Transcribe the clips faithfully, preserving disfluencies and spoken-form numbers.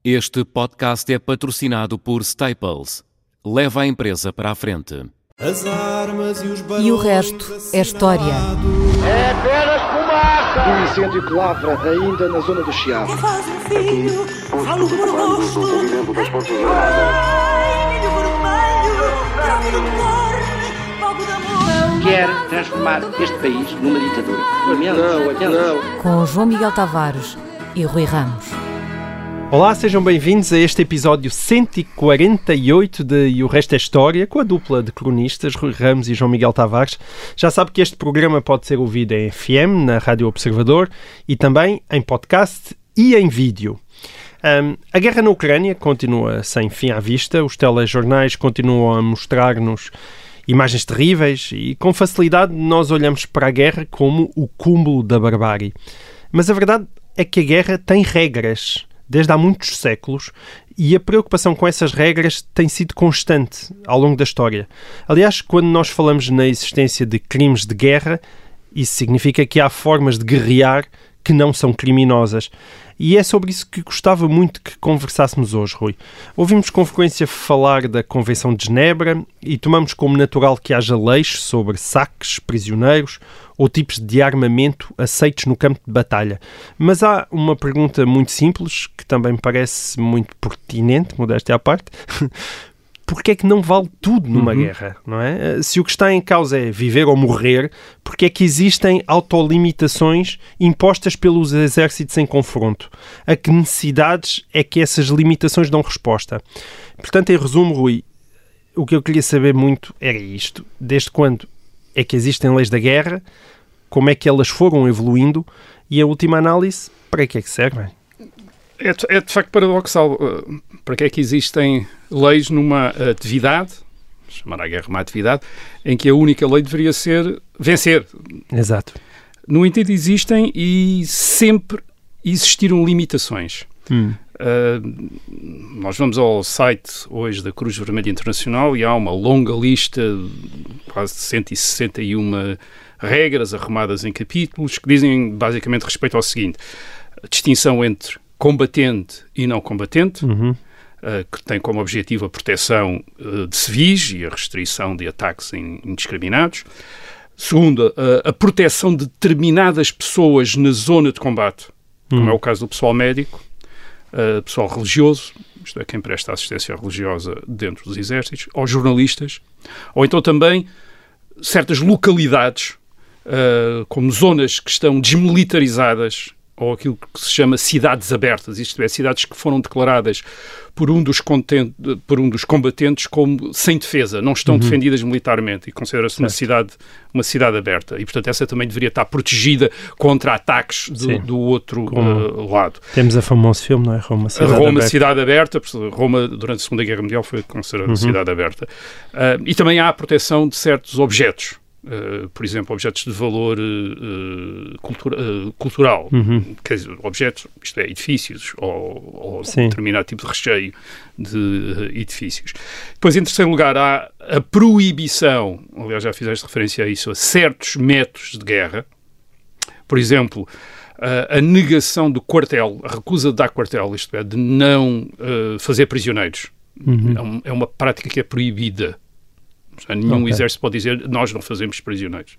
Este podcast é patrocinado por Staples. Leva a empresa para a frente. As armas e, os e o resto é história. É apenas fumaça! Um incêndio que lavra ainda na zona do Chiado. É faz um filho, falo do meu rosto. Ai, milho vermelho, grave do cor, fogo de amor. Quer transformar este país numa ditadura. Não, não. Com João Miguel Tavares e Rui Ramos. Olá, sejam bem-vindos a este episódio cento e quarenta e oito de E o Resto é História, com a dupla de cronistas Rui Ramos e João Miguel Tavares. Já sabe que este programa pode ser ouvido em F M, na Rádio Observador, e também em podcast e em vídeo. Um, a guerra na Ucrânia continua sem fim à vista, os telejornais continuam a mostrar-nos imagens terríveis e com facilidade nós olhamos para a guerra como o cúmulo da barbárie. Mas a verdade é que a guerra tem regras desde há muitos séculos, e a preocupação com essas regras tem sido constante ao longo da história. Aliás, quando nós falamos na existência de crimes de guerra, isso significa que há formas de guerrear que não são criminosas. E é sobre isso que gostava muito que conversássemos hoje, Rui. Ouvimos com frequência falar da Convenção de Genebra e tomamos como natural que haja leis sobre saques, prisioneiros ou tipos de armamento aceitos no campo de batalha. Mas há uma pergunta muito simples, que também me parece muito pertinente, modéstia à parte. Porquê é que não vale tudo numa uhum. guerra, não é? Se o que está em causa é viver ou morrer, porquê é que existem autolimitações impostas pelos exércitos em confronto? A que necessidades é que essas limitações dão resposta? Portanto, em resumo, Rui, o que eu queria saber muito era isto. Desde quando é que existem leis da guerra? Como é que elas foram evoluindo? E a última análise, para que é que servem? É de, é de facto paradoxal. Para que é que existem leis numa atividade, chamar a guerra uma atividade, em que a única lei deveria ser vencer? Exato. No entanto, existem e sempre existiram limitações. Hum. Uh, nós vamos ao site hoje da Cruz Vermelha Internacional e há uma longa lista, quase cento e sessenta e uma regras arrumadas em capítulos que dizem basicamente respeito ao seguinte: a distinção entre combatente e não combatente, uhum. uh, que tem como objetivo a proteção uh, de civis e a restrição de ataques indiscriminados. Segundo, uh, a proteção de determinadas pessoas na zona de combate, uhum. como é o caso do pessoal médico, uh, pessoal religioso, isto é, quem presta assistência religiosa dentro dos exércitos, aos jornalistas, ou então também certas localidades, uh, como zonas que estão desmilitarizadas, ou aquilo que se chama cidades abertas, isto é, cidades que foram declaradas por um dos, content... por um dos combatentes como sem defesa, não estão uhum. defendidas militarmente e considera-se uma cidade, uma cidade aberta. E, portanto, essa também deveria estar protegida contra ataques do, do outro uh, lado. Temos a famoso filme, não é? Roma, Cidade Roma, Aberta. Cidade Aberta. Roma, durante a Segunda Guerra Mundial, foi considerada uhum. cidade aberta. Uh, e também há a proteção de certos objetos. Uh, por exemplo, objetos de valor uh, cultura, uh, cultural, uhum. quer dizer, objetos, isto é, edifícios ou, ou determinado tipo de recheio de uh, edifícios. Depois, em terceiro lugar, há a proibição, aliás, já fizeste referência a isso, a certos métodos de guerra. Por exemplo, uh, a negação do quartel, a recusa de dar quartel, isto é, de não uh, fazer prisioneiros. Uhum. É, um, é uma prática que é proibida. Nenhum okay. exército pode dizer nós não fazemos prisioneiros.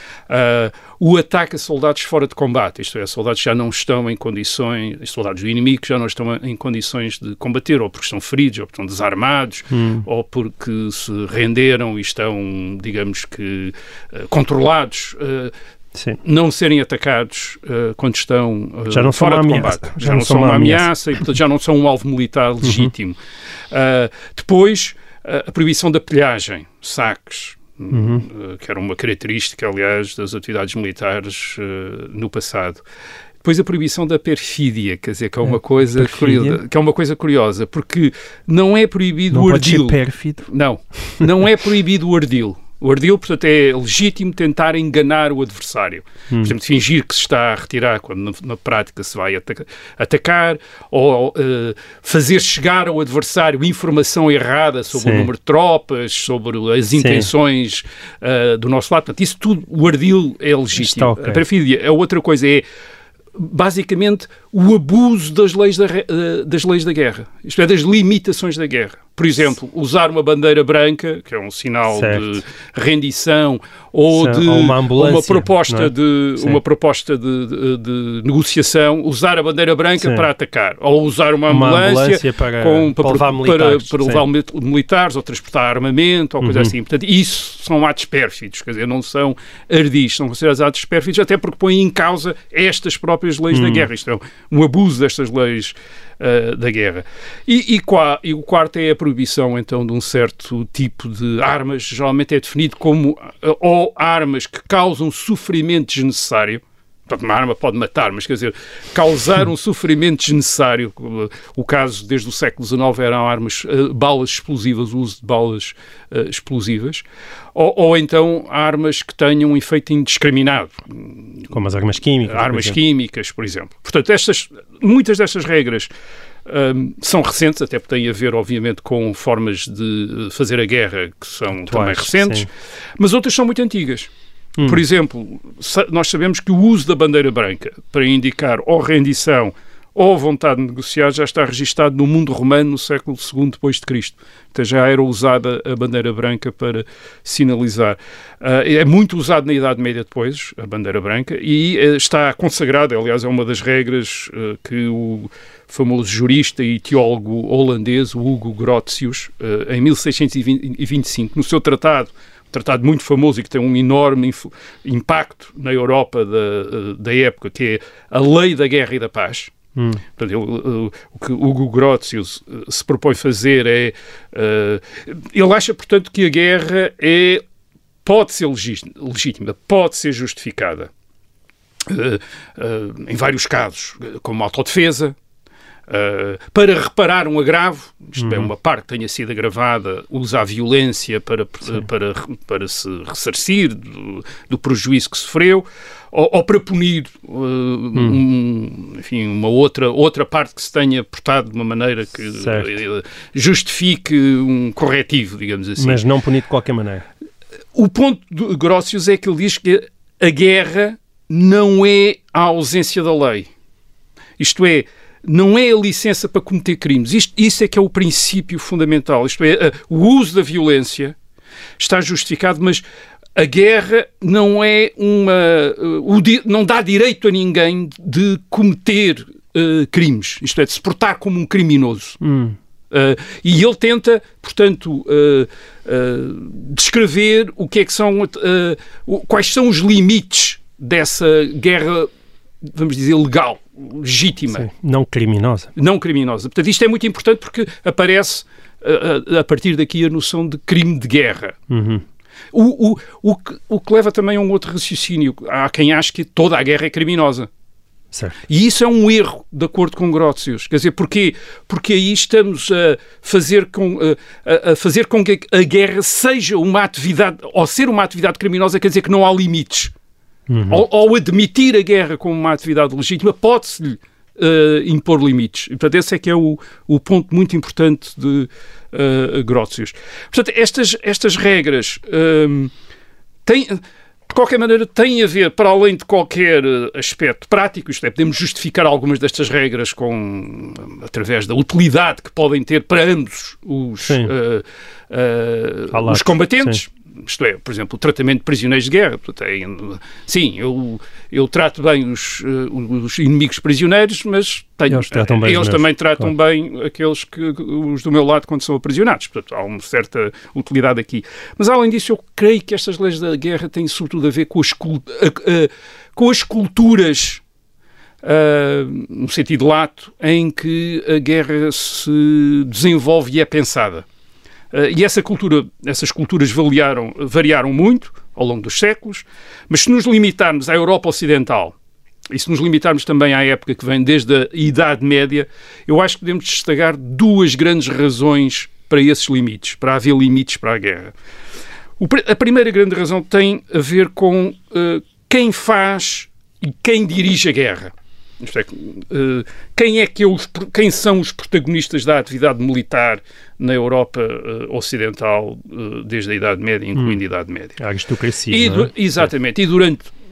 Uh, o ataque a soldados fora de combate, isto é, soldados que já não estão em condições, soldados do inimigo que já não estão em condições de combater, ou porque estão feridos, ou porque estão desarmados, hum. ou porque se renderam e estão, digamos que, uh, controlados. Uh, Sim. Não serem atacados uh, quando estão uh, já não fora de combate. Já, já não, não são uma ameaça, ameaça e, portanto, já não são um alvo militar legítimo. Uhum. Uh, depois, uh, a proibição da pilhagem, saques, uhum. uh, que era uma característica, aliás, das atividades militares uh, no passado. Depois a proibição da perfídia, quer dizer, que é uma, é, coisa, curiosa, que é uma coisa curiosa, porque não é proibido não o ardil. Não pode ser pérfido. Não, não é proibido o ardil. O ardil, portanto, é legítimo tentar enganar o adversário. Hum. Por exemplo, fingir que se está a retirar quando na, na prática se vai ataca, atacar, ou uh, fazer chegar ao adversário informação errada sobre Sim. o número de tropas, sobre as Sim. intenções uh, do nosso lado. Portanto, isso tudo, o ardil é legítimo. Okay. A perfídia, a outra coisa é, basicamente, o abuso das leis da, das leis da guerra, isto é, das limitações da guerra. Por exemplo, usar uma bandeira branca, que é um sinal certo. de rendição, ou de ou uma, uma proposta, é? de, uma proposta de, de, de negociação, usar a bandeira branca Sim. para atacar, ou usar uma, uma ambulância, ambulância para, com, para, para levar militares, para, para levar militares ou transportar armamento, ou coisa uhum. assim. Portanto, isso são atos pérfidos, quer dizer, não são ardis, são considerados atos pérfidos, até porque põem em causa estas próprias leis uhum. da guerra. Isto é um abuso destas leis uh, da guerra. E, e, qua, e o quarto é a proibição, então, de um certo tipo de armas, geralmente é definido como uh, ou armas que causam sofrimento desnecessário. Portanto, uma arma pode matar, mas quer dizer, causar um sofrimento desnecessário. O caso, desde o século dezenove, eram armas, uh, balas explosivas, o uso de balas uh, explosivas. Ou, ou então armas que tenham um efeito indiscriminado. Como as armas químicas. Armas por químicas, por exemplo. Portanto, estas, muitas destas regras um, são recentes, até porque têm a ver, obviamente, com formas de fazer a guerra que são Atuais, também recentes, sim. mas outras são muito antigas. Hum. Por exemplo, nós sabemos que o uso da bandeira branca para indicar ou rendição ou vontade de negociar já está registado no mundo romano no século segundo depois de Cristo. Então já era usada a bandeira branca para sinalizar. Uh, é muito usado na Idade Média depois, a bandeira branca, e uh, está consagrada, aliás, é uma das regras uh, que o famoso jurista e teólogo holandês, Hugo Grotius, uh, em mil seiscentos e vinte e cinco, no seu tratado, tratado muito famoso e que tem um enorme impacto na Europa da, da época, que é a Lei da Guerra e da Paz. Hum. Portanto, ele, o que Hugo Grotius se propõe fazer é... Uh, ele acha, portanto, que a guerra é, pode ser legítima, pode ser justificada uh, uh, em vários casos, como autodefesa, Uh, para reparar um agravo, isto uhum. é, uma parte que tenha sido agravada, usa a violência para, para, para se ressarcir do, do prejuízo que sofreu, ou, ou para punir uh, uhum. um, enfim, uma outra, outra parte que se tenha portado de uma maneira que uh, justifique um corretivo, digamos assim. Mas não punir de qualquer maneira. O ponto de Grotius é que ele diz que a guerra não é a ausência da lei. Isto é, não é a licença para cometer crimes. Isto, isso é que é o princípio fundamental. Isto é, o uso da violência está justificado, mas a guerra não é uma... O, não dá direito a ninguém de cometer uh, crimes. Isto é, de se portar como um criminoso. Hum. Uh, e ele tenta, portanto, uh, uh, descrever o que é que são... Uh, quais são os limites dessa guerra, vamos dizer, legal, legítima. Sim, não criminosa. Não criminosa. Portanto, isto é muito importante porque aparece a, a, a partir daqui a noção de crime de guerra. Uhum. O, o, o, que, o que leva também a um outro raciocínio. Há quem ache que toda a guerra é criminosa. Certo. E isso é um erro, de acordo com Grotius. Quer dizer, porquê? Porque aí estamos a fazer com, a, a fazer com que a guerra seja uma atividade, ou ser uma atividade criminosa, quer dizer que não há limites. Uhum. Ao, ao admitir a guerra como uma atividade legítima, pode-se-lhe uh, impor limites. E, portanto, esse é que é o, o ponto muito importante de uh, Grotius. Portanto, estas, estas regras um, têm, de qualquer maneira, têm a ver, para além de qualquer aspecto prático, isto é, podemos justificar algumas destas regras com, através da utilidade que podem ter para ambos os, uh, uh, os combatentes. Sim. Isto é, por exemplo, o tratamento de prisioneiros de guerra. Sim, eu, eu trato bem os, os inimigos prisioneiros, mas tenho, eles, tratam bem eles também tratam claro. bem aqueles que, os do meu lado quando são aprisionados. Portanto, há uma certa utilidade aqui. Mas, além disso, eu creio que estas leis da guerra têm sobretudo a ver com as, com as culturas, uh, no sentido lato, em que a guerra se desenvolve e é pensada. Uh, e essa cultura, essas culturas variaram, variaram muito ao longo dos séculos, mas se nos limitarmos à Europa Ocidental e se nos limitarmos também à época que vem desde a Idade Média, eu acho que podemos destacar duas grandes razões para esses limites, para haver limites para a guerra. O, a primeira grande razão tem a ver com uh, quem faz e quem dirige a guerra. Isto é, uh, quem, é que é os, quem são os protagonistas da atividade militar na Europa uh, Ocidental uh, desde a Idade Média, incluindo hum. a Idade Média? A aristocracia, e, não é? Exatamente. É. E durante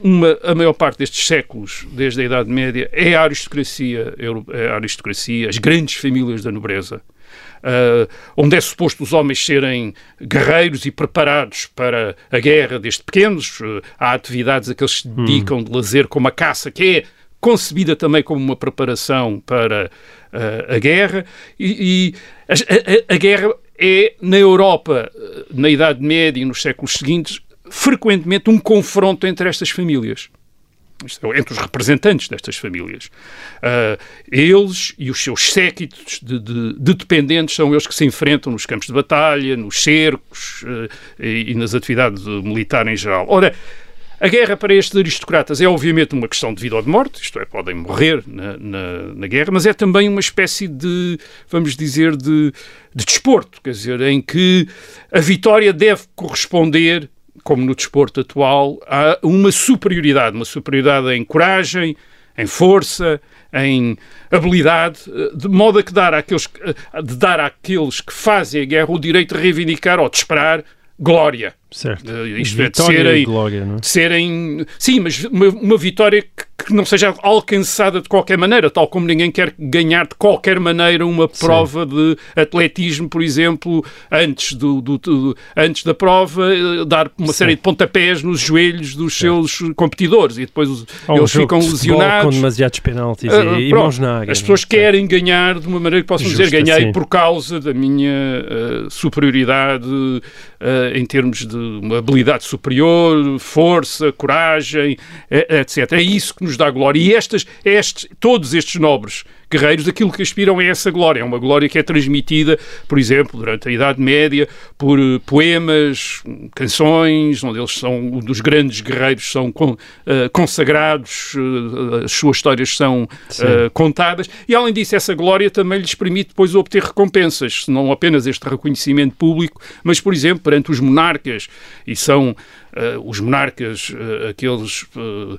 uma, a maior parte destes séculos, desde a Idade Média, é a aristocracia, é a aristocracia, as grandes famílias da nobreza, uh, onde é suposto os homens serem guerreiros e preparados para a guerra desde pequenos. Uh, há atividades a que eles se dedicam hum. de lazer, como a caça, que é concebida também como uma preparação para uh, a guerra, e, e a, a, a guerra é, na Europa, na Idade Média e nos séculos seguintes, frequentemente um confronto entre estas famílias, entre os representantes destas famílias. Uh, eles e os seus séquitos de, de, de dependentes são eles que se enfrentam nos campos de batalha, nos cercos uh, e, e nas atividades militares em geral. Ora, a guerra para estes aristocratas é obviamente uma questão de vida ou de morte, isto é, podem morrer na, na, na guerra, mas é também uma espécie de, vamos dizer, de, de desporto, quer dizer, em que a vitória deve corresponder, como no desporto atual, a uma superioridade, uma superioridade em coragem, em força, em habilidade, de modo a que dar àqueles, de dar àqueles que fazem a guerra o direito de reivindicar ou de esperar glória. Certo. Uh, isto vitória é, de serem, e glória, não é? de serem... Sim, mas uma, uma vitória que, que não seja alcançada de qualquer maneira, tal como ninguém quer ganhar de qualquer maneira uma prova Sim. de atletismo, por exemplo, antes, do, do, do, antes da prova, dar uma Sim. série de pontapés nos joelhos dos certo. seus competidores e depois os, eles ficam de lesionados. Com demasiados penaltis uh, e, e mãos na área. As pessoas querem ganhar de uma maneira que possam Justa, dizer ganhei sim. por causa da minha uh, superioridade uh, em termos de uma habilidade superior, força, coragem, etcétera. É isso que nos dá glória. E estas, estes, todos estes nobres guerreiros, aquilo que aspiram é essa glória. É uma glória que é transmitida, por exemplo, durante a Idade Média, por uh, poemas, canções, onde eles são, um dos grandes guerreiros são con, uh, consagrados, uh, as suas histórias são uh, contadas, e além disso, essa glória também lhes permite depois obter recompensas, não apenas este reconhecimento público, mas, por exemplo, perante os monarcas, e são Uh, os monarcas, uh, aqueles uh, uh,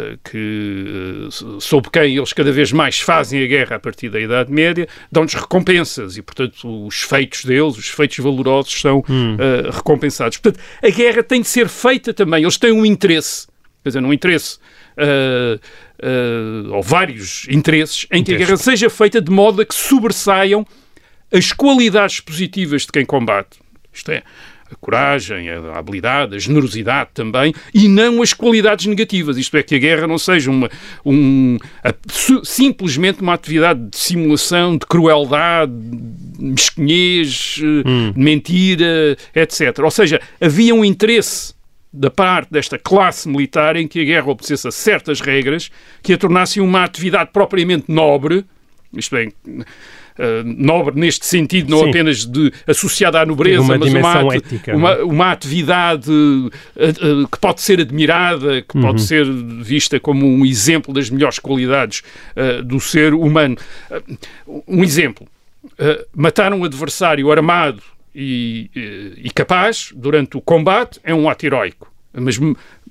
que, uh, sob quem eles cada vez mais fazem a guerra a partir da Idade Média, dão-lhes recompensas e, portanto, os feitos deles, os feitos valorosos são hum. uh, recompensados. Portanto, a guerra tem de ser feita também. Eles têm um interesse, quer dizer, um interesse, uh, uh, ou vários interesses, em que a guerra seja feita de modo a que sobressaiam as qualidades positivas de quem combate. Isto é, a coragem, a habilidade, a generosidade também, e não as qualidades negativas. Isto é, que a guerra não seja uma, um, a, su, simplesmente uma atividade de simulação, de crueldade, de mesquinhez, hum. de mentira, etcétera. Ou seja, havia um interesse da parte desta classe militar em que a guerra obedecesse a certas regras que a tornassem uma atividade propriamente nobre, isto é, Uh, nobre neste sentido, não Sim. apenas de, associada à nobreza, uma mas uma, ética, uma, uma atividade uh, uh, que pode ser admirada, que uhum. pode ser vista como um exemplo das melhores qualidades uh, do ser humano. Uh, um exemplo, uh, matar um adversário armado e, uh, e capaz durante o combate é um ato heroico, mas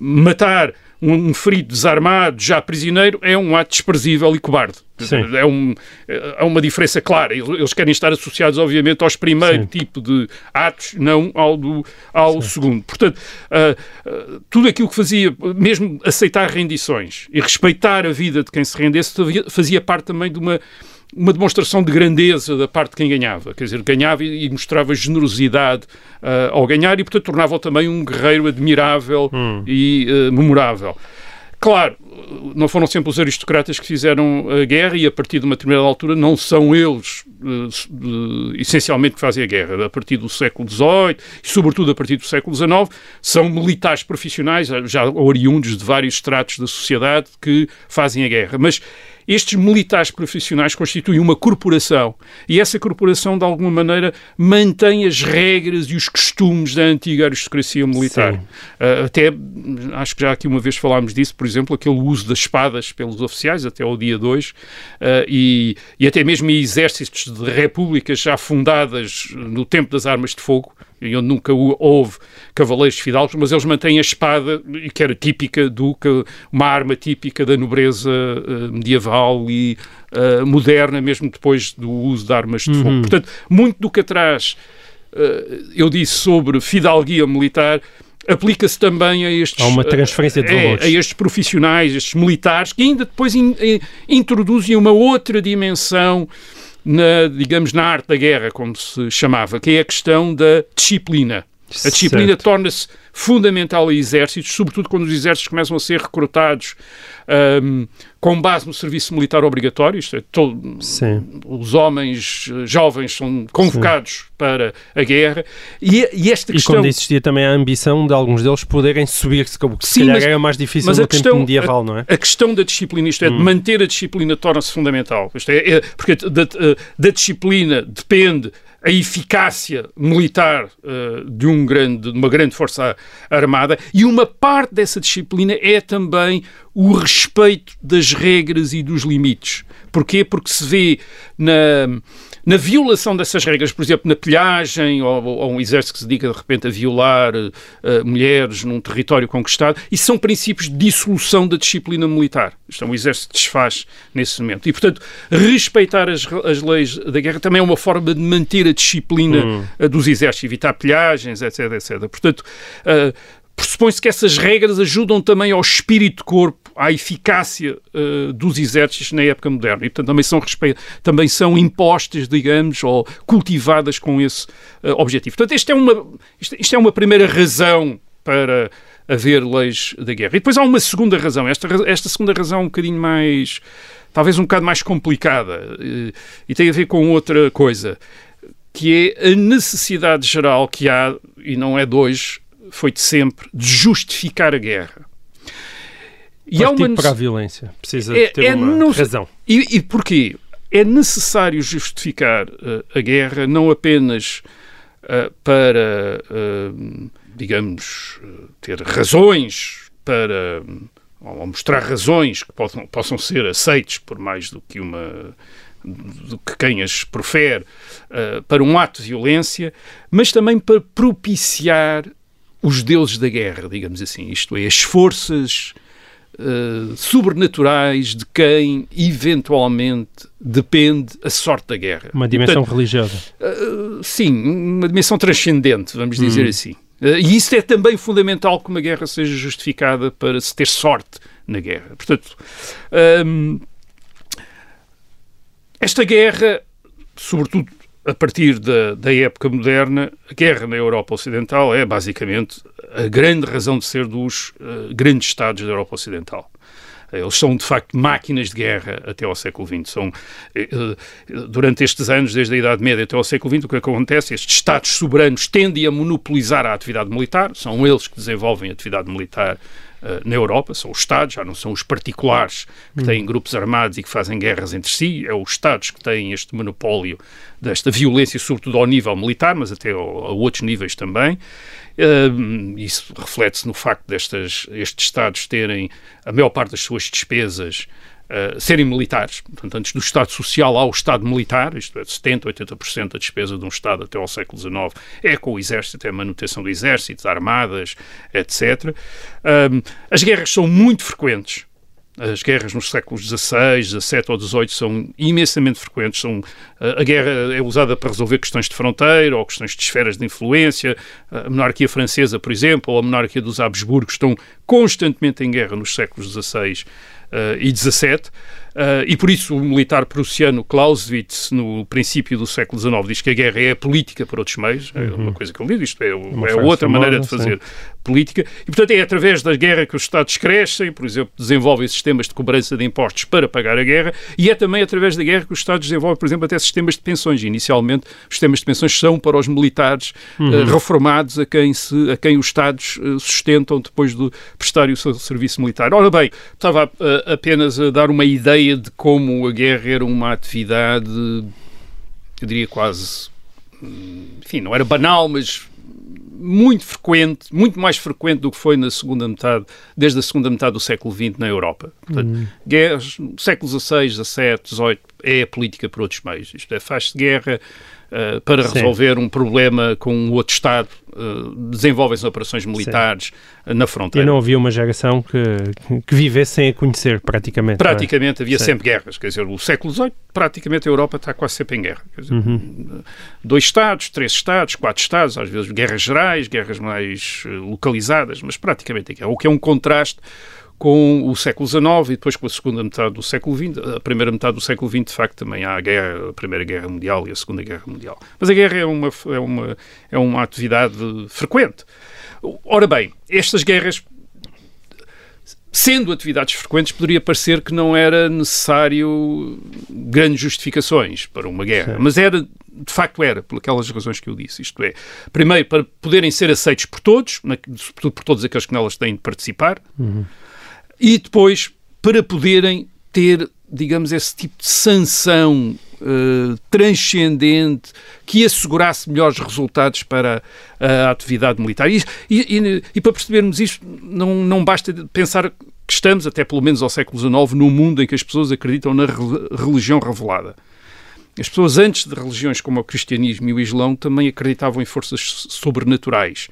matar um ferido desarmado, já prisioneiro, é um ato desprezível e cobarde. É, um, é uma diferença clara. Eles querem estar associados, obviamente, aos primeiro Sim. tipo de atos, não ao, do, ao segundo. Portanto, uh, uh, tudo aquilo que fazia, mesmo aceitar rendições e respeitar a vida de quem se rendesse, fazia parte também de uma uma demonstração de grandeza da parte de quem ganhava, quer dizer, ganhava e, e mostrava generosidade uh, ao ganhar e, portanto, tornava-o também um guerreiro admirável hum. e uh, memorável. Claro, não foram sempre os aristocratas que fizeram a guerra e, a partir de uma determinada altura, não são eles, uh, uh, essencialmente, que fazem a guerra. A partir do século dezoito e, sobretudo, a partir do século dezanove, são militares profissionais, já oriundos de vários estratos da sociedade, que fazem a guerra. Mas estes militares profissionais constituem uma corporação e essa corporação, de alguma maneira, mantém as regras e os costumes da antiga aristocracia militar. Uh, até, acho que já aqui uma vez falámos disso, por exemplo, aquele uso das espadas pelos oficiais, até ao dia dois, uh, e, e até mesmo em exércitos de repúblicas já fundadas no tempo das armas de fogo, e onde nunca houve cavaleiros fidalgos, mas eles mantêm a espada, que era típica do que uma arma típica da nobreza uh, medieval e uh, moderna, mesmo depois do uso de armas de uhum. fogo. Portanto, muito do que atrás uh, eu disse sobre fidalguia militar aplica-se também a estes... Há uma transferência de valores. É, a estes profissionais, estes militares, que ainda depois in, in, introduzem uma outra dimensão, na, digamos, na arte da guerra, como se chamava, que é a questão da disciplina. A disciplina certo. torna-se fundamental a exércitos, sobretudo quando os exércitos começam a ser recrutados um, com base no serviço militar obrigatório. Isto é, todo, os homens jovens são convocados Sim. para a guerra. E, e esta questão... E quando existia também a ambição de alguns deles poderem subir-se, que se Sim, calhar mas, era mais difícil mas no a tempo questão, medieval, a, não é? A questão da disciplina, isto é, hum. de manter a disciplina, torna-se fundamental. Isto é, é, porque da, da disciplina depende a eficácia militar uh, de, um grande, de uma grande força armada, e uma parte dessa disciplina é também o respeito das regras e dos limites. Porquê? Porque se vê na, na violação dessas regras, por exemplo, na pilhagem, ou, ou um exército que se dedica de repente a violar uh, mulheres num território conquistado, isso são princípios de dissolução da disciplina militar. Isto é, um exército desfaz nesse momento. E, portanto, respeitar as, as leis da guerra também é uma forma de manter a disciplina hum. uh, dos exércitos, evitar pilhagens, etc, etcétera. Portanto, uh, pressupõe-se que essas regras ajudam também ao espírito de corpo, à eficácia uh, dos exércitos na época moderna, e portanto também são, respe... também são impostas, digamos, ou cultivadas com esse uh, objetivo. Portanto, isto é, uma, isto, isto é uma primeira razão para haver leis da guerra. E depois há uma segunda razão, esta, esta segunda razão é um bocadinho mais, talvez um bocado mais complicada, uh, e tem a ver com outra coisa, que é a necessidade geral que há, e não é de hoje, foi de sempre, de justificar a guerra. E há uma... para a violência. Precisa é, ter é uma no... razão. E, e porquê? É necessário justificar uh, a guerra não apenas uh, para, uh, digamos, uh, ter razões para... Uh, ou mostrar razões que possam, possam ser aceites por mais do que uma... do que quem as profere, uh, para um ato de violência, mas também para propiciar os deuses da guerra, digamos assim. Isto é, as forças... Uh, sobrenaturais de quem eventualmente depende a sorte da guerra. Uma dimensão Portanto, religiosa. Uh, sim, uma dimensão transcendente, vamos dizer hum. assim. Uh, e isso é também fundamental que uma guerra seja justificada para se ter sorte na guerra. Portanto, um, esta guerra, sobretudo a partir da, da época moderna, a guerra na Europa Ocidental é basicamente a grande razão de ser dos uh, grandes Estados da Europa Ocidental. Eles são, de facto, máquinas de guerra até ao século vinte. São, uh, durante estes anos, desde a Idade Média até ao século vinte, o que acontece? Estes Estados soberanos tendem a monopolizar a atividade militar, são eles que desenvolvem a atividade militar Uh, na Europa, são os Estados, já não são os particulares que têm grupos armados e que fazem guerras entre si, é os Estados que têm este monopólio desta violência, sobretudo ao nível militar, mas até ao, a outros níveis também. Uh, isso reflete-se no facto destes estes Estados terem a maior parte das suas despesas Uh, serem militares. Portanto, antes do Estado Social há o Estado Militar, isto é, setenta, oitenta por cento da despesa de um Estado até ao século dezenove é com o Exército, é a manutenção do Exército, armadas, etcétera. Um, as guerras são muito frequentes. As guerras nos séculos dezasseis, dezassete ou dezoito são imensamente frequentes. São, a guerra é usada para resolver questões de fronteira ou questões de esferas de influência. A monarquia francesa, por exemplo, ou a monarquia dos Habsburgos estão constantemente em guerra nos séculos dezasseis Uh, e dezassete, uh, e por isso o militar prussiano Clausewitz, no princípio do século dezenove, diz que a guerra é a política por outros meios, uhum. é uma coisa que eu li, isto é, é outra famosa, maneira de fazer sim. política, e portanto é através da guerra que os Estados crescem, por exemplo, desenvolvem sistemas de cobrança de impostos para pagar a guerra, e é também através da guerra que os Estados desenvolvem, por exemplo, até sistemas de pensões. Inicialmente, os sistemas de pensões são para os militares uhum. uh, reformados a quem, se, a quem os Estados uh, sustentam depois de prestarem o seu serviço militar. Ora bem, estava uh, apenas a dar uma ideia de como a guerra era uma atividade, eu diria quase, enfim, não era banal, mas muito frequente, muito mais frequente do que foi na segunda metade, desde a segunda metade do século vinte na Europa. Portanto, uhum. guerras, séculos dezasseis, dezassete, dezoito, é a política por outros meios. Isto é, faz-se guerra uh, para Sim. resolver um problema com um outro Estado, uh, desenvolvem-se operações militares uh, na fronteira. E não havia uma geração que, que vivesse sem a conhecer, praticamente. Praticamente havia Sim. sempre guerras. Quer dizer, o século dezoito, praticamente a Europa está quase sempre em guerra. Quer dizer, Uhum. dois Estados, três Estados, quatro Estados, às vezes guerras gerais, guerras mais uh, localizadas, mas praticamente em guerra. O que é um contraste com o século dezenove e depois com a segunda metade do século vinte. A primeira metade do século vinte, de facto, também há a, guerra, a Primeira Guerra Mundial e a Segunda Guerra Mundial. Mas a guerra é uma, é uma, é uma atividade frequente. Ora bem, estas guerras, sendo atividades frequentes, poderia parecer que não era necessário grandes justificações para uma guerra. Sim. Mas era, de facto era, por aquelas razões que eu disse. Isto é, primeiro, para poderem ser aceitos por todos, sobretudo por todos aqueles que nelas têm de participar, uhum. E depois, para poderem ter, digamos, esse tipo de sanção uh, transcendente que assegurasse melhores resultados para a atividade militar. E, e, e para percebermos isto, não, não basta pensar que estamos, até pelo menos ao século dezenove, num mundo em que as pessoas acreditam na religião revelada. As pessoas antes de religiões como o cristianismo e o islão também acreditavam em forças sobrenaturais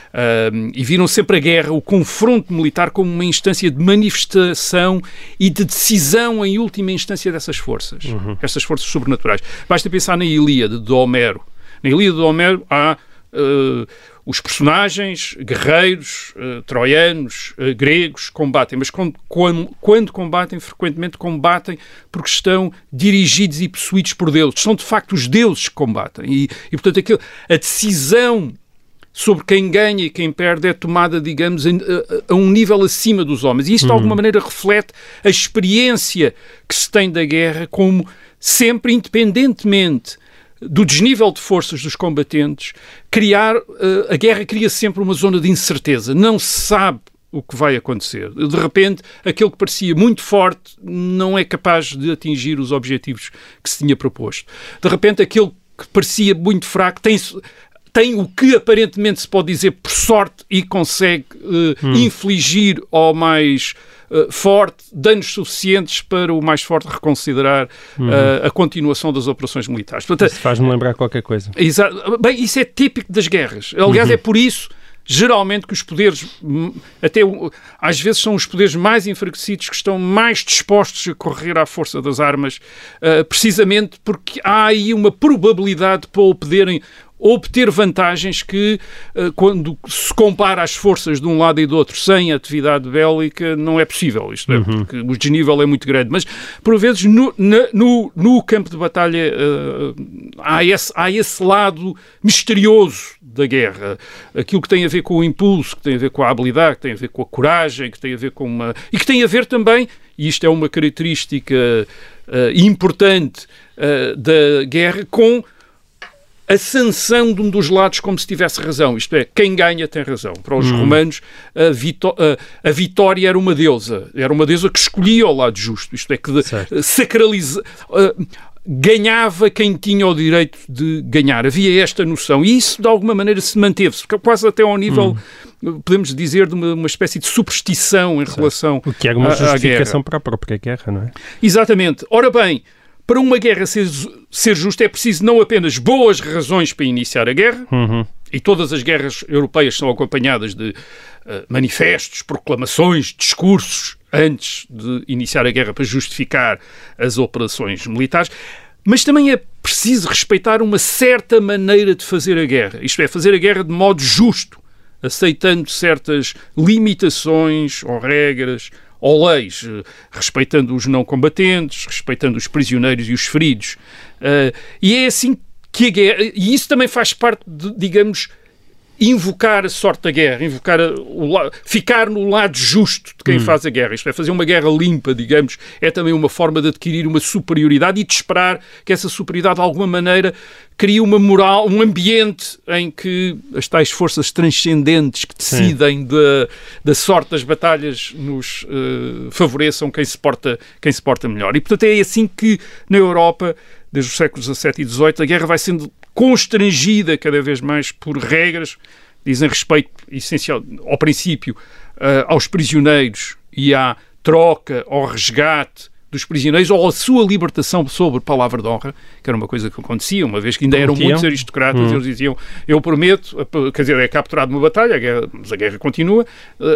uh, e viram sempre a guerra, o confronto militar, como uma instância de manifestação e de decisão em última instância dessas forças, uhum. Essas forças sobrenaturais. Basta pensar na Ilíada de Homero. Na Ilíada de Homero há uh, os personagens, guerreiros, uh, troianos, uh, gregos, combatem, mas quando, quando, quando combatem, frequentemente combatem porque estão dirigidos e possuídos por deuses. São, de facto, os deuses que combatem. E, e portanto, aquilo, a decisão sobre quem ganha e quem perde é tomada, digamos, a, a, a um nível acima dos homens. E isto, de alguma maneira, reflete a experiência que se tem da guerra como sempre, independentemente do desnível de forças dos combatentes, criar, uh, a guerra cria sempre uma zona de incerteza. Não se sabe o que vai acontecer. De repente, aquele que parecia muito forte não é capaz de atingir os objetivos que se tinha proposto. De repente, aquele que parecia muito fraco tem, tem o que aparentemente se pode dizer por sorte e consegue uh, hum. infligir ao mais Uh, forte, danos suficientes para o mais forte reconsiderar uhum. uh, a continuação das operações militares. Portanto, isso faz-me lembrar qualquer coisa. Exa- Bem, isso é típico das guerras. Aliás, uhum. é por isso, geralmente, que os poderes, até às vezes são os poderes mais enfraquecidos que estão mais dispostos a correr à força das armas, uh, precisamente porque há aí uma probabilidade para o poderem obter vantagens que, quando se compara as forças de um lado e do outro sem atividade bélica, não é possível. Isto é, uhum. porque o desnível é muito grande. Mas, por vezes, no, no, no campo de batalha uh, há, esse, há esse lado misterioso da guerra. Aquilo que tem a ver com o impulso, que tem a ver com a habilidade, que tem a ver com a coragem, que tem a ver com uma... E que tem a ver também, e isto é uma característica uh, importante uh, da guerra, com a sanção de um dos lados como se tivesse razão. Isto é, quem ganha tem razão. Para os hum. romanos, a, vitó- a, a vitória era uma deusa. Era uma deusa que escolhia o lado justo. Isto é, que sacraliza... Uh, ganhava quem tinha o direito de ganhar. Havia esta noção. E isso, de alguma maneira, se manteve-se. Quase até ao nível, hum. podemos dizer, de uma, uma espécie de superstição em certo. relação à guerra. O que era uma justificação para a própria guerra, não é? Exatamente. Ora bem, para uma guerra ser, ser justa é preciso não apenas boas razões para iniciar a guerra, uhum. e todas as guerras europeias são acompanhadas de uh, manifestos, proclamações, discursos antes de iniciar a guerra para justificar as operações militares, mas também é preciso respeitar uma certa maneira de fazer a guerra, isto é, fazer a guerra de modo justo, aceitando certas limitações ou regras ou leis, respeitando os não combatentes, respeitando os prisioneiros e os feridos. Uh, e é assim que a guerra... E isso também faz parte de, digamos, invocar a sorte da guerra, invocar a, o, ficar no lado justo de quem hum. faz a guerra. Isto é, fazer uma guerra limpa, digamos, é também uma forma de adquirir uma superioridade e de esperar que essa superioridade, de alguma maneira, crie uma moral, um ambiente em que as tais forças transcendentes que decidem da, da sorte das batalhas nos uh, favoreçam quem se, porta, quem se porta melhor. E, portanto, é assim que, na Europa, desde os séculos dezassete e dezoito, a guerra vai sendo constrangida cada vez mais por regras, dizem respeito essencial, ao princípio, uh, aos prisioneiros e à troca, ao resgate dos prisioneiros ou a sua libertação sobre palavra de honra, que era uma coisa que acontecia, uma vez que ainda eram muitos aristocratas, hum. eles diziam, eu prometo, quer dizer, é capturado numa batalha, a guerra, mas a guerra continua,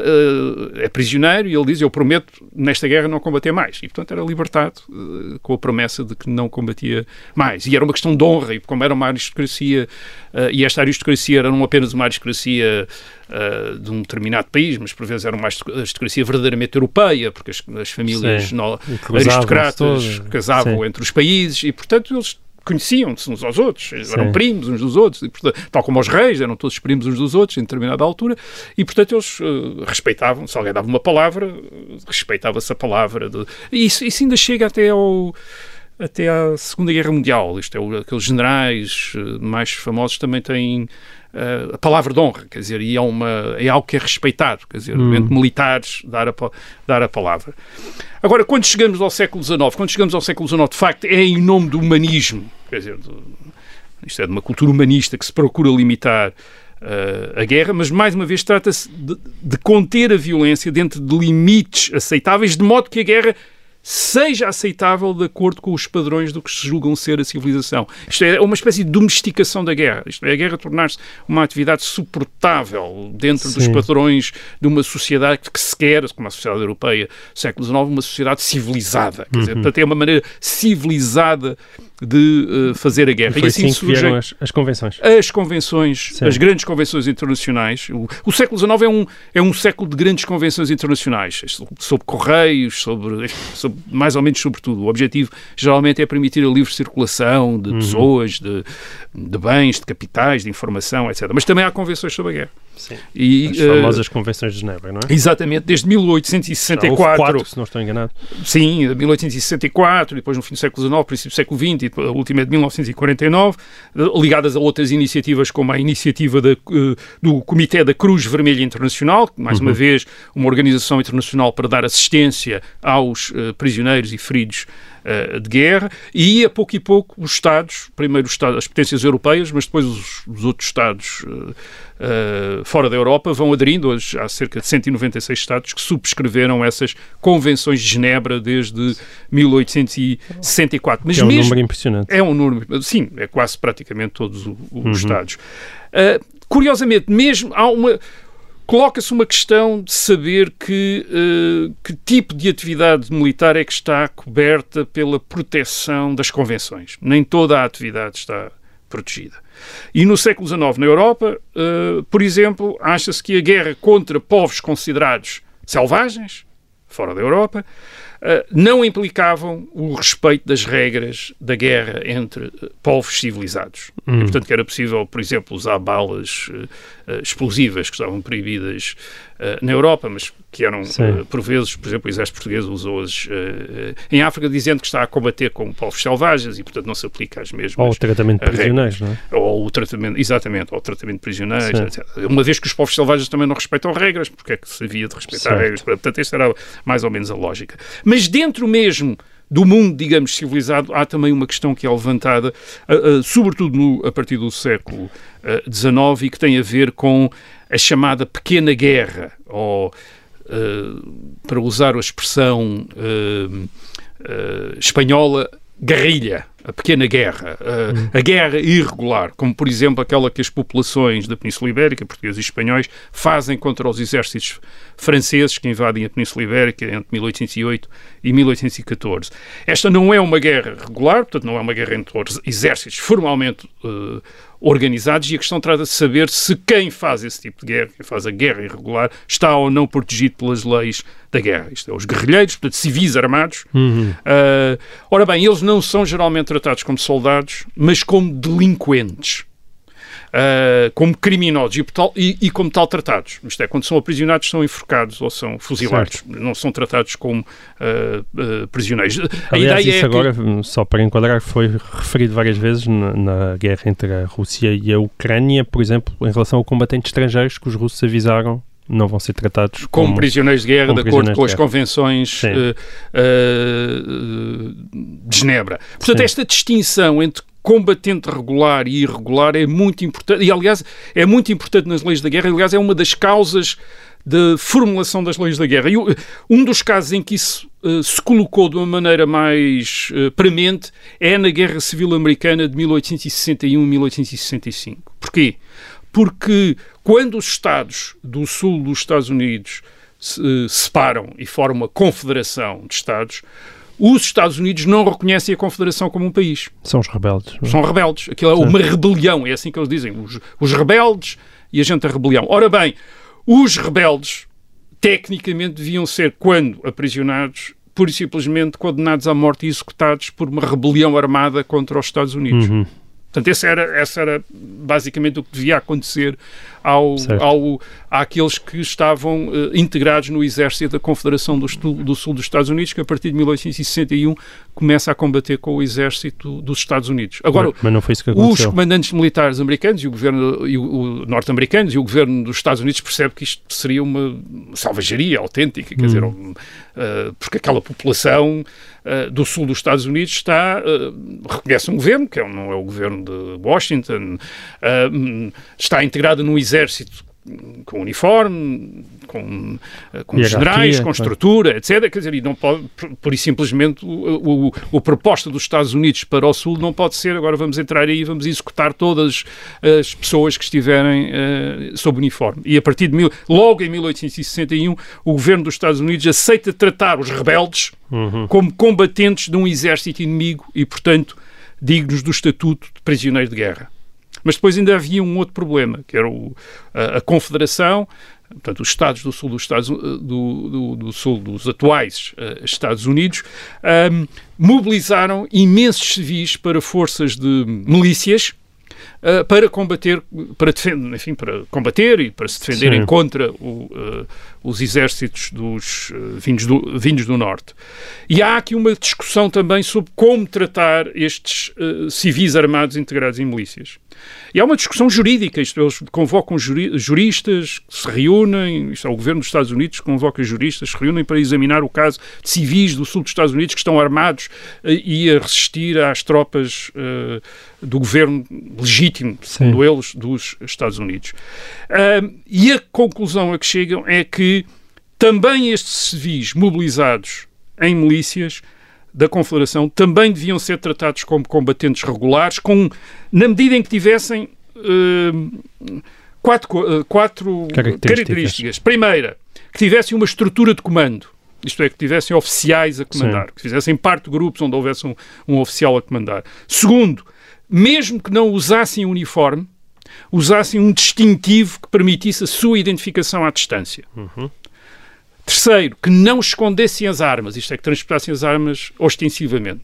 é prisioneiro, e ele diz, eu prometo nesta guerra não combater mais. E, portanto, era libertado com a promessa de que não combatia mais. E era uma questão de honra, e como era uma aristocracia, e esta aristocracia era não apenas uma aristocracia Uh, de um determinado país, mas por vezes era uma aristocracia verdadeiramente europeia, porque as, as famílias no, aristocratas casavam Sim. entre os países e, portanto, eles conheciam-se uns aos outros, Sim. eram primos uns dos outros, e, portanto, tal como os reis, eram todos primos uns dos outros em determinada altura, e, portanto, eles uh, respeitavam, se alguém dava uma palavra, respeitava-se a palavra. De, e isso, isso ainda chega até ao... até à Segunda Guerra Mundial. Isto é, aqueles generais uh, mais famosos também têm Uh, a palavra de honra, quer dizer, e é, uma, é algo que é respeitado, quer dizer, hum. entre militares, dar a, dar a palavra. Agora, quando chegamos ao século dezenove, quando chegamos ao século dezenove, de facto, é em nome do humanismo, quer dizer, do, isto é de uma cultura humanista que se procura limitar uh, a guerra, mas, mais uma vez, trata-se de, de conter a violência dentro de limites aceitáveis, de modo que a guerra seja aceitável de acordo com os padrões do que se julgam ser a civilização. Isto é uma espécie de domesticação da guerra. Isto é, a guerra tornar-se uma atividade suportável dentro Sim. dos padrões de uma sociedade que se quer, como a sociedade europeia, século dezenove, uma sociedade civilizada. Quer dizer, uhum. portanto, é uma maneira civilizada de uh, fazer a guerra. E foi e assim, assim que vieram as, as convenções. As convenções, Sim. as grandes convenções internacionais. O, o século dezenove é um, é um século de grandes convenções internacionais, sobre correios, sobre, sobre mais ou menos sobre tudo. O objetivo, geralmente, é permitir a livre circulação de uhum. pessoas, de, de bens, de capitais, de informação, etcétera. Mas também há convenções sobre a guerra. Sim. E, as famosas uh, convenções de Genebra, não é? Exatamente, desde mil oitocentos e sessenta e quatro. Houve quatro, se não estou enganado. Sim, mil oitocentos e sessenta e quatro, depois no fim do século dezenove, princípio do século vinte, e a última é de mil novecentos e quarenta e nove, ligadas a outras iniciativas, como a iniciativa da, uh, do Comitê da Cruz Vermelha Internacional, mais uhum. uma vez uma organização internacional para dar assistência aos uh, prisioneiros e feridos uh, de guerra, e a pouco e pouco os Estados, primeiro os Estados, as potências europeias, mas depois os, os outros Estados uh, uh, fora da Europa vão aderindo. Hoje há cerca de cento e noventa e seis Estados que subscreveram essas convenções de Genebra desde mil oitocentos e sessenta e quatro. Mas é um mesmo, número impressionante. É um número, sim, é quase praticamente todos os, os uhum. Estados. Uh, curiosamente, mesmo há uma... Coloca-se uma questão de saber que, uh, que tipo de atividade militar é que está coberta pela proteção das convenções. Nem toda a atividade está protegida. E no século dezenove, na Europa, uh, por exemplo, acha-se que a guerra contra povos considerados selvagens, fora da Europa, uh, não implicavam o respeito das regras da guerra entre uh, povos civilizados. Hum. E, portanto, que era possível, por exemplo, usar balas uh, uh, explosivas que estavam proibidas uh, na Europa, mas que eram, uh, por vezes, por exemplo, o exército português usou-as uh, uh, em África, dizendo que está a combater com povos selvagens e, portanto, não se aplica às mesmas Ou o tratamento de prisioneiros, regras. Não é? Ou o tratamento, exatamente, ou o tratamento de prisioneiros, etcétera. Uma vez que os povos selvagens também não respeitam regras, porque é que se havia de respeitar certo. regras? Portanto, esta era mais ou menos a lógica. Mas dentro mesmo do mundo, digamos, civilizado, há também uma questão que é levantada, uh, uh, sobretudo no, a partir do século dezenove, uh, e que tem a ver com a chamada pequena guerra, ou, uh, para usar a expressão uh, uh, espanhola, guerrilha, a pequena guerra, a, hum. a guerra irregular, como por exemplo aquela que as populações da Península Ibérica, portugueses e espanhóis, fazem contra os exércitos franceses que invadem a Península Ibérica entre mil oitocentos e oito e mil oitocentos e catorze. Esta não é uma guerra regular, portanto não é uma guerra entre exércitos formalmente uh, organizados, e a questão trata de saber se quem faz esse tipo de guerra, quem faz a guerra irregular, está ou não protegido pelas leis da guerra. Isto é, os guerrilheiros, portanto, civis armados. Uhum. Uh, ora bem, eles não são geralmente tratados como soldados, mas como delinquentes. Uh, como criminosos e, tal, e, e como tal tratados. Isto é, quando são aprisionados, são enforcados ou são fuzilados. Certo. Não são tratados como uh, uh, prisioneiros. A Aliás, ideia isso é agora, que... só para enquadrar, foi referido várias vezes na, na guerra entre a Rússia e a Ucrânia, por exemplo, em relação a combatentes estrangeiros que os russos avisaram não vão ser tratados como, como prisioneiros de guerra, de acordo com as convenções uh, uh, de Genebra. Portanto, Sim. esta distinção entre combatente regular e irregular é muito importante, e aliás é muito importante nas leis da guerra, aliás é uma das causas da formulação das leis da guerra. E um dos casos em que isso uh, se colocou de uma maneira mais uh, premente é na Guerra Civil Americana de mil oitocentos e sessenta e um a mil oitocentos e sessenta e cinco. Porquê? Porque quando os Estados do Sul dos Estados Unidos se uh, separam e formam uma confederação de Estados, os Estados Unidos não reconhecem a Confederação como um país. São os rebeldes. Não? São rebeldes. Aquilo é Sim. uma rebelião, é assim que eles dizem. Os, os rebeldes e a gente da rebelião. Ora bem, os rebeldes, tecnicamente, deviam ser, quando aprisionados, pura e simplesmente condenados à morte e executados por uma rebelião armada contra os Estados Unidos. Uhum. Portanto, esse era, esse era basicamente o que devia acontecer ao, ao, àqueles que estavam uh, integrados no exército da Confederação do, do Sul dos Estados Unidos, que a partir de mil oitocentos e sessenta e um começa a combater com o exército dos Estados Unidos. Agora, mas não foi isso que aconteceu. Os comandantes militares americanos e o governo e o, o norte-americanos e o governo dos Estados Unidos percebe que isto seria uma salvajaria autêntica, quer hum. dizer, um, uh, porque aquela população uh, do Sul dos Estados Unidos está, uh, reconhece um governo, que é, não é o governo de Washington, uh, está integrada num exército com uniforme, com, com generais, com estrutura, etcétera. Quer dizer, e não pode, por e simplesmente, o, o, o proposta dos Estados Unidos para o Sul não pode ser, agora vamos entrar aí e vamos executar todas as pessoas que estiverem uh, sob uniforme. E a partir de, mil, logo em mil oitocentos e sessenta e um, o governo dos Estados Unidos aceita tratar os rebeldes uhum. como combatentes de um exército inimigo e, portanto, dignos do estatuto de prisioneiro de guerra. Mas depois ainda havia um outro problema, que era o, a, a Confederação, portanto, os Estados do Sul dos, Estados, do, do, do Sul dos atuais uh, Estados Unidos, um, mobilizaram imensos civis para forças de milícias uh, para combater, para defender, enfim, para combater e para se defenderem Sim. contra o, uh, os exércitos dos, uh, vindos, do, vindos do Norte. E há aqui uma discussão também sobre como tratar estes uh, civis armados integrados em milícias. E há uma discussão jurídica, isto, eles convocam juri, juristas que se reúnem, isto é o governo dos Estados Unidos que convoca juristas, se reúnem para examinar o caso de civis do sul dos Estados Unidos que estão armados uh, e a resistir às tropas uh, do governo legítimo, segundo eles, dos Estados Unidos. Uh, e a conclusão a que chegam é que também estes civis mobilizados em milícias da Confederação também deviam ser tratados como combatentes regulares, com, na medida em que tivessem uh, quatro, uh, quatro características. características. Primeira, que tivessem uma estrutura de comando, isto é, que tivessem oficiais a comandar, Sim. que fizessem parte de grupos onde houvesse um, um oficial a comandar. Segundo, mesmo que não usassem uniforme, usassem um distintivo que permitisse a sua identificação à distância. Uhum. Terceiro, que não escondessem as armas, isto é, que transportassem as armas ostensivamente.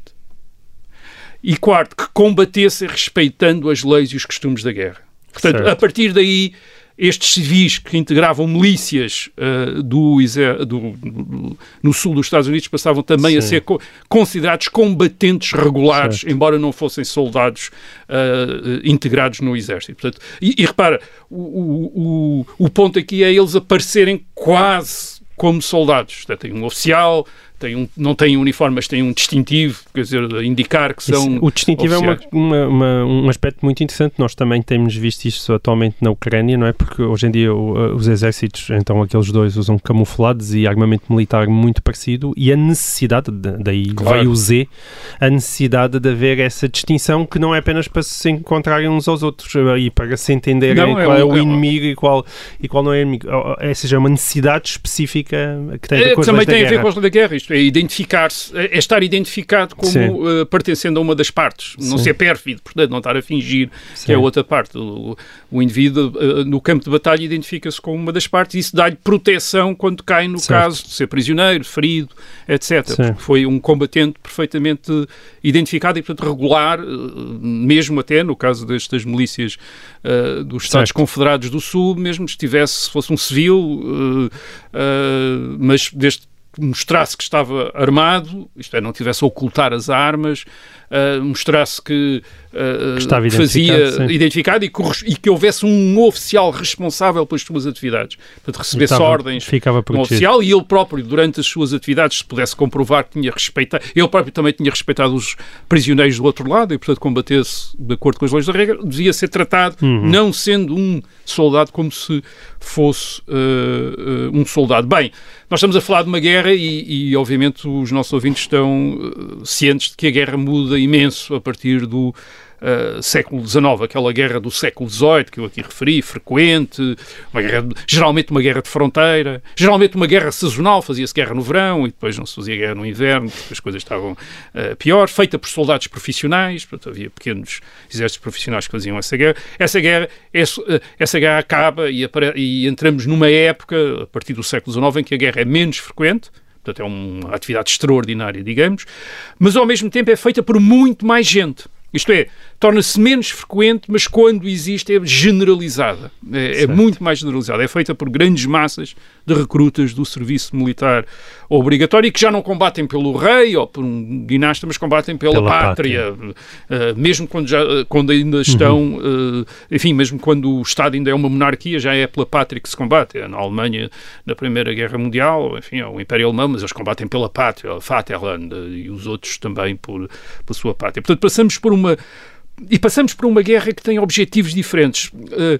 E quarto, que combatessem respeitando as leis e os costumes da guerra. Portanto, certo. A partir daí, estes civis que integravam milícias uh, do, do, do, no sul dos Estados Unidos passavam também Sim. a ser co- considerados combatentes regulares, certo. embora não fossem soldados uh, integrados no exército. Portanto, e, e repara, o, o, o, o ponto aqui é eles aparecerem quase como soldados. Tem um oficial, tem um, não têm um uniforme, mas têm um distintivo, quer dizer, a indicar que são Isso, o distintivo oficiais. é uma, uma, uma, um aspecto muito interessante. Nós também temos visto isto atualmente na Ucrânia, não é? Porque hoje em dia o, os exércitos, então aqueles dois, usam camuflados e armamento militar muito parecido, e a necessidade, de, daí claro. veio o Z, a necessidade de haver essa distinção que não é apenas para se encontrarem uns aos outros e para se entenderem não, qual é, é o é inimigo e qual, e qual não é o inimigo. Ou seja, é uma necessidade específica que tem a ver com as Também leis da tem guerra. a ver com as leis da guerra. Isto é identificar-se, é estar identificado como uh, pertencendo a uma das partes. Sim. Não ser pérfido, portanto, não estar a fingir Sim. que é a outra parte. O, o indivíduo uh, no campo de batalha identifica-se como uma das partes e isso dá-lhe proteção quando cai no certo. caso de ser prisioneiro, ferido, etcétera. Sim. Porque foi um combatente perfeitamente identificado e, portanto, regular, uh, mesmo até no caso destas milícias uh, dos Estados certo. Confederados do Sul, mesmo que estivesse, se fosse um civil, uh, uh, mas desde mostrasse que estava armado, isto é, não tivesse a ocultar as armas, uh, mostrasse que uh, Estava que fazia identificado, identificado e que, e que houvesse um oficial responsável pelas suas atividades. Portanto, recebesse Estava, ordens ficava um oficial e ele próprio, durante as suas atividades, se pudesse comprovar que tinha respeitado, ele próprio também tinha respeitado os prisioneiros do outro lado e, portanto, combatesse de acordo com as leis da regra, devia ser tratado, uhum. não sendo um soldado, como se fosse uh, uh, um soldado. Bem, nós estamos a falar de uma guerra e, e obviamente, os nossos ouvintes estão uh, cientes de que a guerra muda imenso a partir do Uh, século dezenove, aquela guerra do século dezoito que eu aqui referi, frequente, uma guerra, geralmente uma guerra de fronteira, geralmente uma guerra sazonal, fazia-se guerra no verão e depois não se fazia guerra no inverno, porque as coisas estavam uh, pior, feita por soldados profissionais, portanto havia pequenos exércitos profissionais que faziam essa guerra. Essa guerra, essa, uh, essa guerra acaba e, apare- e entramos numa época, a partir do século dezenove, em que a guerra é menos frequente, portanto é uma atividade extraordinária, digamos, mas ao mesmo tempo é feita por muito mais gente. Isto é, torna-se menos frequente, mas quando existe é generalizada. É, é muito mais generalizada. É feita por grandes massas de recrutas do serviço militar obrigatório e que já não combatem pelo rei ou por um dinasta, mas combatem pela, pela pátria. pátria. Uh, mesmo quando, já, quando ainda estão... Uhum. Uh, enfim, mesmo quando o Estado ainda é uma monarquia, já é pela pátria que se combate. É na Alemanha, na Primeira Guerra Mundial, enfim, é o Império Alemão, mas eles combatem pela pátria, a Vaterland, e os outros também por, pela sua pátria. Portanto, passamos por uma... E passamos por uma guerra que tem objetivos diferentes. Uh,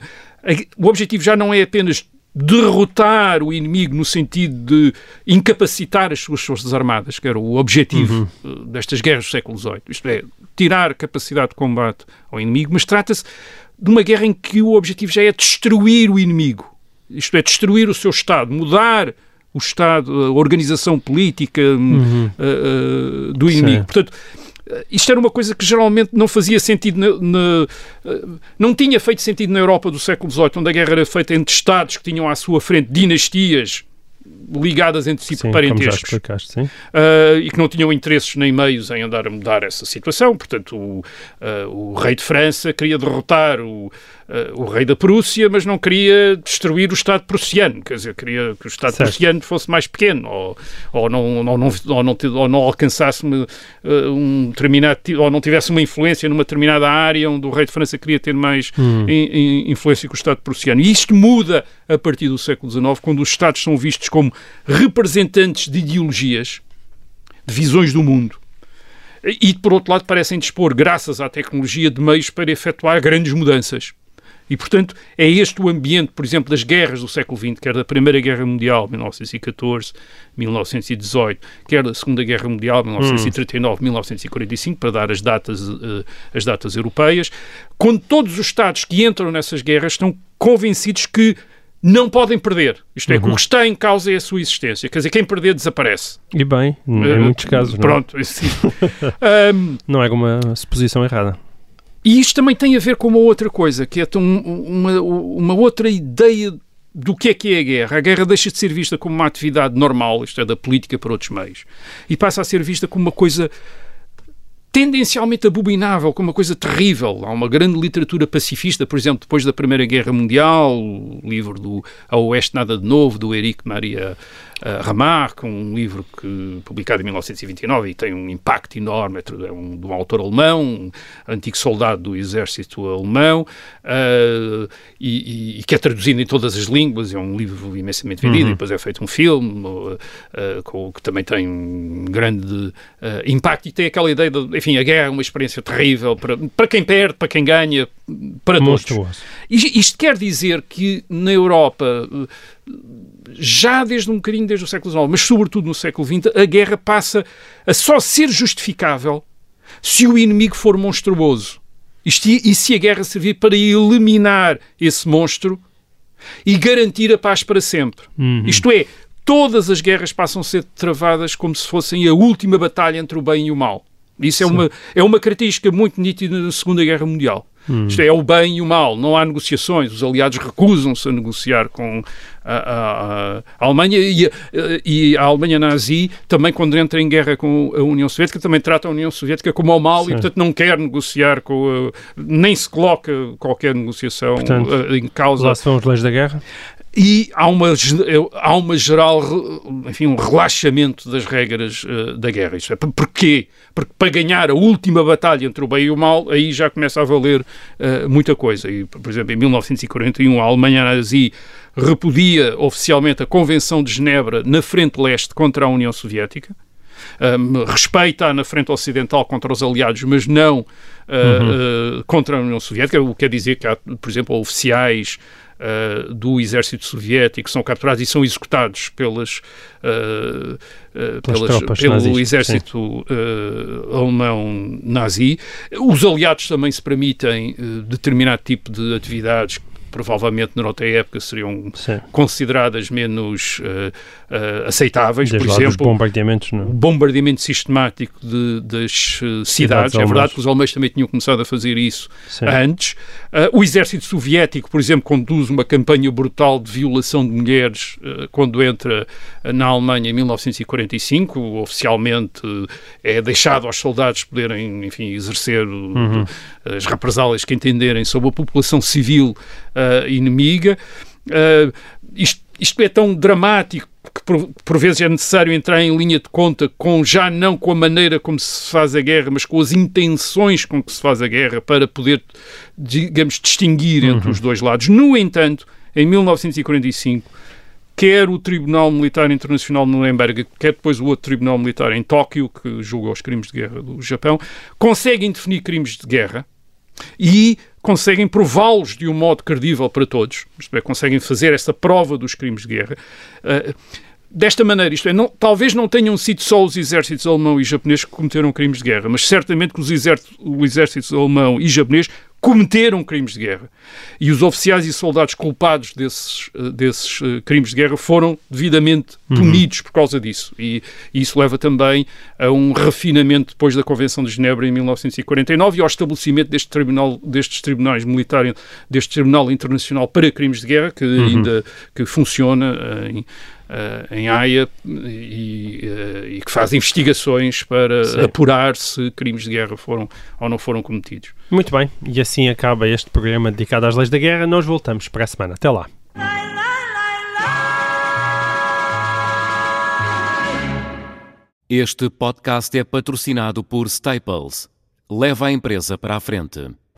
o objetivo já não é apenas derrotar o inimigo no sentido de incapacitar as suas forças armadas, que era o objetivo uhum. uh, destas guerras do século dezoito. Isto é, tirar capacidade de combate ao inimigo, mas trata-se de uma guerra em que o objetivo já é destruir o inimigo. Isto é, destruir o seu Estado, mudar o Estado, a organização política uhum. uh, uh, do inimigo. Sim. Portanto, isto era uma coisa que geralmente não fazia sentido, na, na, não tinha feito sentido na Europa do século dezoito, onde a guerra era feita entre Estados que tinham à sua frente dinastias ligadas entre si por parentescos sim. uh, e que não tinham interesses nem meios em andar a mudar essa situação. Portanto, o, uh, o rei de França queria derrotar o, uh, o rei da Prússia, mas não queria destruir o Estado prussiano, quer dizer, queria que o Estado certo. prussiano fosse mais pequeno ou, ou, não, ou, não, ou, não, ou não alcançasse uma, uh, um determinado, ou não tivesse uma influência numa determinada área onde o rei de França queria ter mais hum. in, in, influência que o Estado prussiano. E isto muda a partir do século dezenove, quando os Estados são vistos como representantes de ideologias, de visões do mundo, e, por outro lado, parecem dispor, graças à tecnologia, de meios para efetuar grandes mudanças. E, portanto, é este o ambiente, por exemplo, das guerras do século vinte, quer da Primeira Guerra Mundial, mil novecentos e catorze, mil novecentos e dezoito, quer da Segunda Guerra Mundial, mil novecentos e trinta e nove, mil novecentos e quarenta e cinco, para dar as datas, uh, as datas europeias, quando todos os Estados que entram nessas guerras estão convencidos que não podem perder. Isto é, uhum. que o que está em causa é a sua existência. Quer dizer, quem perder desaparece. E bem, em uh, muitos casos, pronto, não é? Sim. um, não é uma suposição errada. E isto também tem a ver com uma outra coisa, que é uma, uma outra ideia do que é que é a guerra. A guerra deixa de ser vista como uma atividade normal, isto é, da política para outros meios, e passa a ser vista como uma coisa tendencialmente abominável, como uma coisa terrível. Há uma grande literatura pacifista, por exemplo, depois da Primeira Guerra Mundial, o livro do A Oeste Nada de Novo, do Éric Maria uh, Remarque, um livro que, publicado em mil novecentos e vinte e nove e tem um impacto enorme, é um, de um autor alemão, um antigo soldado do exército alemão, uh, e, e, e que é traduzido em todas as línguas, é um livro imensamente vendido, uhum. e depois é feito um filme, uh, uh, com, que também tem um grande uh, impacto, e tem aquela ideia de, enfim, a guerra é uma experiência terrível para, para quem perde, para quem ganha, para Monstruoso. todos. E isto quer dizer que na Europa, já desde um bocadinho desde o século dezenove, mas sobretudo no século vinte, a guerra passa a só ser justificável se o inimigo for monstruoso. Isto, e se a guerra servir para eliminar esse monstro e garantir a paz para sempre. Uhum. Isto é, todas as guerras passam a ser travadas como se fossem a última batalha entre o bem e o mal. Isso é uma, é uma característica muito nítida na Segunda Guerra Mundial. Hum. Isto é, é o bem e o mal, não há negociações, os aliados recusam-se a negociar com a, a, a Alemanha e a, e a Alemanha nazi também, quando entra em guerra com a União Soviética, também trata a União Soviética como ao mal. Sim. E, portanto, não quer negociar, com a, nem se coloca qualquer negociação, portanto, em causa. Lá se vão as leis da guerra? e há uma, há uma geral, enfim, um relaxamento das regras uh, da guerra. Isto é, porquê? Porque para ganhar a última batalha entre o bem e o mal, aí já começa a valer uh, muita coisa. E, por exemplo, em mil novecentos e quarenta e um, a Alemanha nazi repudia oficialmente a Convenção de Genebra na frente leste contra a União Soviética. Um, respeita na frente ocidental contra os aliados, mas não uh, uhum. uh, contra a União Soviética, o que quer dizer que há, por exemplo, oficiais Uh, do exército soviético são capturados e são executados pelas, uh, uh, pelas, pelo nazis, exército uh, alemão nazi. Os aliados também se permitem uh, determinado tipo de atividades provavelmente na outra época seriam Sim. consideradas menos uh, uh, aceitáveis. Desde por exemplo, bombardeamentos, não? o bombardeamento sistemático de, das uh, cidades. cidades é verdade que os alemães também tinham começado a fazer isso Sim. antes. Uh, o exército soviético, por exemplo, conduz uma campanha brutal de violação de mulheres uh, quando entra uh, na Alemanha em mil novecentos e quarenta e cinco. Oficialmente uh, é deixado aos soldados poderem, enfim, exercer uhum. uh, as represálias que entenderem sobre a população civil Uh, inimiga. Uh, isto, isto é tão dramático que por, por vezes é necessário entrar em linha de conta com, já não com a maneira como se faz a guerra, mas com as intenções com que se faz a guerra para poder, digamos, distinguir entre uhum. os dois lados. No entanto, em mil novecentos e quarenta e cinco, quer o Tribunal Militar Internacional de Nuremberg, quer depois o outro Tribunal Militar em Tóquio, que julga os crimes de guerra do Japão, conseguem definir crimes de guerra e conseguem prová-los de um modo credível para todos, isto é, conseguem fazer esta prova dos crimes de guerra. Uh, desta maneira, isto é, não, talvez não tenham sido só os exércitos alemão e japonês que cometeram crimes de guerra, mas certamente que os exércitos, o exército alemão e japonês cometeram crimes de guerra. E os oficiais e soldados culpados desses, desses uh, crimes de guerra foram devidamente punidos uhum. por causa disso. E, e isso leva também a um refinamento depois da Convenção de Genebra em mil novecentos e quarenta e nove e ao estabelecimento deste tribunal, destes tribunais militares, deste Tribunal Internacional para Crimes de Guerra, que uhum. ainda que funciona uh, em Uh, em Haia e, uh, e que faz investigações para Sim. apurar se crimes de guerra foram ou não foram cometidos. Muito bem, e assim acaba este programa dedicado às leis da guerra. Nós voltamos para a semana. Até lá. Este podcast é patrocinado por Staples. Leva a empresa para a frente.